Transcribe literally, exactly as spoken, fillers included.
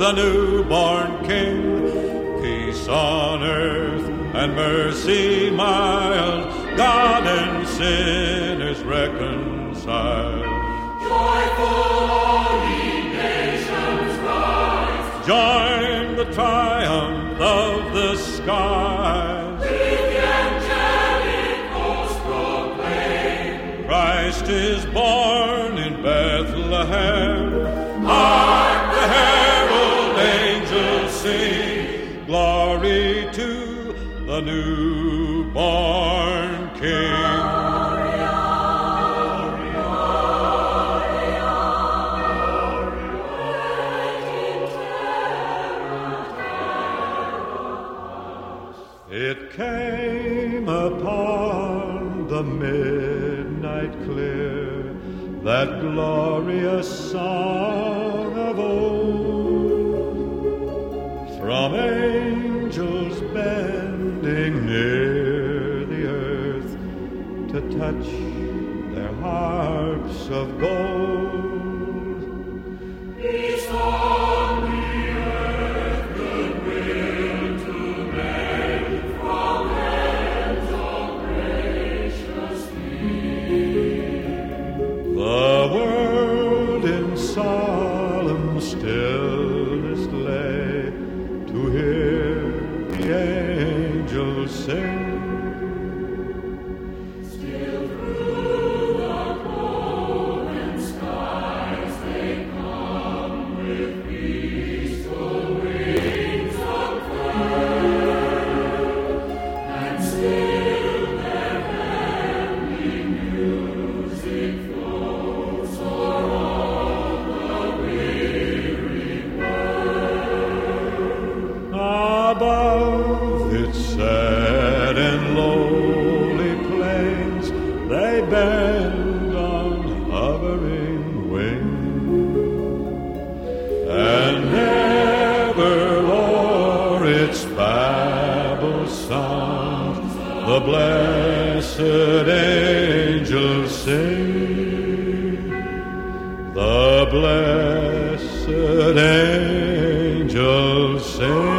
the newborn King. Peace on earth and mercy mild, God and sinners reconciled. Joyful all ye nations rise, Join the triumph of the skies. with the angelic host proclaim. Christ is born in Bethlehem. Hark the herald angels sing, glory to the newborn King. It came upon the midnight clear, that glorious song of old, from angels bending near the earth to touch their harps of gold. Peace on the earth, goodwill to men, from hands all graciously. The world in solemn stillness lay to hear the angels sing. Still through the golden skies they come with peaceful wings unfurled, and still their heavenly music floats o'er all the weary world. Above its sad and lowly plains, they bend on hovering wing, and ever o'er its babble sounds the blessed angels sing. The blessed angels sing.